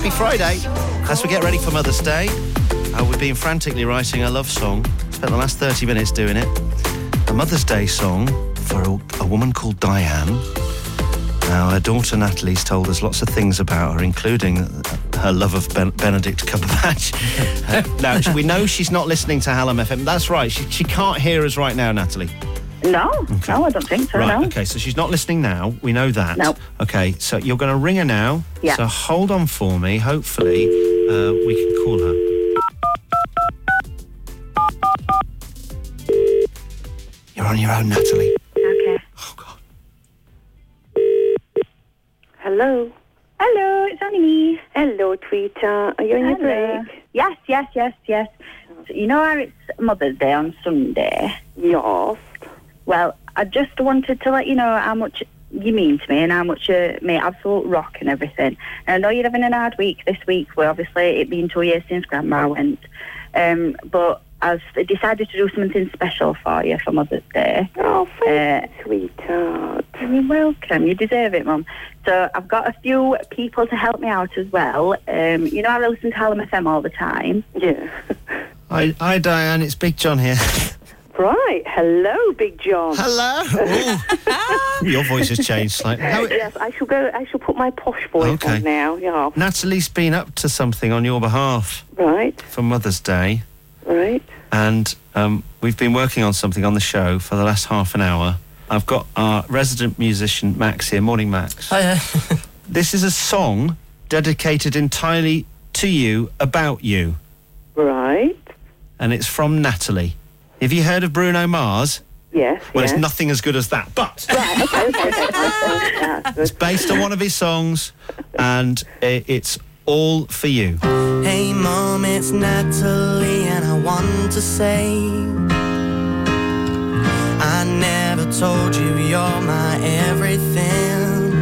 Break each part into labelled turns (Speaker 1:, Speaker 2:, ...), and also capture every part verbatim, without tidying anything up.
Speaker 1: Happy Friday. As we get ready for Mother's Day, uh, we've been frantically writing a love song. Spent the last thirty minutes doing it. A Mother's Day song for a, a woman called Diane. Now, her daughter Natalie's told us lots of things about her, including her love of ben- Benedict Cumberbatch. uh, now, we know she's not listening to Hallam F M. That's right. She, she can't hear us right now, Natalie.
Speaker 2: No,
Speaker 1: okay.
Speaker 2: no, I don't think so,
Speaker 1: right,
Speaker 2: no.
Speaker 1: okay, so she's not listening now. We know that.
Speaker 2: No.
Speaker 1: Okay, so you're going to ring her now.
Speaker 2: Yeah.
Speaker 1: So hold on for me. Hopefully, uh, we can call her. You're on your own, Natalie.
Speaker 2: Okay.
Speaker 1: Oh, God.
Speaker 2: Hello.
Speaker 3: Hello, it's only me.
Speaker 2: Hello, Tweeter. Are you on your
Speaker 3: Hello.
Speaker 2: break?
Speaker 3: Yes, yes, yes, yes. So you know how it's Mother's Day on Sunday?
Speaker 2: Yes.
Speaker 3: Well, I just wanted to let you know how much you mean to me and how much you make absolute rock and everything. And I know you're having an hard week this week, where obviously it been two years since Grandma went. Um, but I've decided to do something special for you for Mother's Day.
Speaker 2: Oh, thank
Speaker 3: Uh,
Speaker 2: you, sweetheart.
Speaker 3: You're welcome. You deserve it, Mum. So I've got a few people to help me out as well. Um, you know, I listen to Hallam F M all the time.
Speaker 2: Yeah.
Speaker 1: Hi, hi, Diane. It's Big John here.
Speaker 2: Right. Hello, Big John.
Speaker 1: Hello. Ooh. Your voice has changed slightly. How-
Speaker 2: Yes, I shall go. I shall put my posh voice
Speaker 1: Okay.
Speaker 2: on now. Yeah.
Speaker 1: Natalie's been up to something on your behalf
Speaker 2: Right.
Speaker 1: for Mother's Day,
Speaker 2: Right.
Speaker 1: and um, we've been working on something on the show for the last half an hour. I've got our resident musician, Max, here. Morning, Max.
Speaker 4: Hiya.
Speaker 1: This is a song dedicated entirely to you, about you,
Speaker 2: Right.
Speaker 1: and it's from Natalie. Have you heard of Bruno Mars?
Speaker 2: Yes.
Speaker 1: Well,
Speaker 2: yes.
Speaker 1: it's nothing as good as that, but
Speaker 2: Right. Okay. Okay. okay. Yeah,
Speaker 1: it's
Speaker 2: good.
Speaker 1: based on one of his songs, and i- it's all for you.
Speaker 4: Hey Mom, it's Natalie, and I want to say I never told you you're my everything.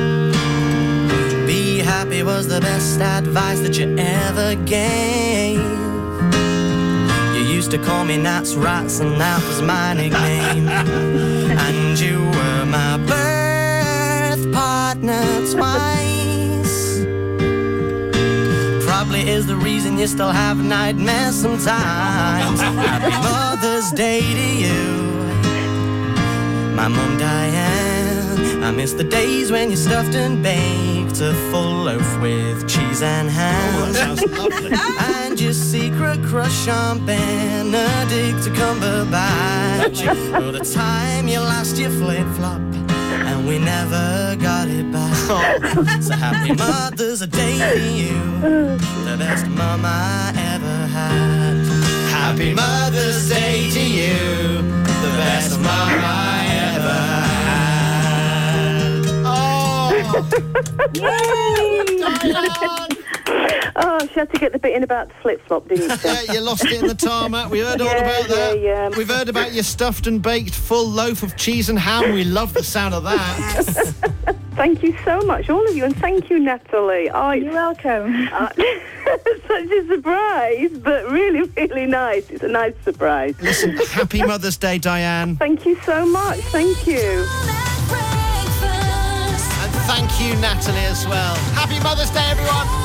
Speaker 4: Be happy was the best advice that you ever gave. You used to call me Nats Rats, and that was my nickname. And you were my birth partner twice. Probably is the reason you still have nightmares sometimes. Happy Mother's Day to you, my mum Diane. I miss the days when you stuffed and baked a full loaf with cheese and ham.
Speaker 1: Oh, that sounds lovely.
Speaker 4: And your secret crush on Benedict Cumberbatch. For the time you lost your flip-flop and we never got it back. So happy Mother's Day to you, the best mum I ever had.
Speaker 1: Happy Mother's Day to you, the best mum I ever had. Oh! Diane!
Speaker 2: Oh, she had to get the bit in about the flip-flop, didn't she?
Speaker 1: Yeah, you lost it in the tarmac. We heard all
Speaker 2: Yeah,
Speaker 1: about that.
Speaker 2: yeah, yeah.
Speaker 1: We've heard about your stuffed and baked full loaf of cheese and ham. We love the sound of that.
Speaker 2: Thank you so much, all of you, and thank you, Natalie. Oh,
Speaker 3: You're welcome.
Speaker 2: uh, such a surprise, but really, really nice. It's a nice surprise.
Speaker 1: Listen, happy Mother's Day, Diane.
Speaker 2: Thank you so much. Thank you.
Speaker 1: And thank you, Natalie, as well. Happy Mother's Day, everyone.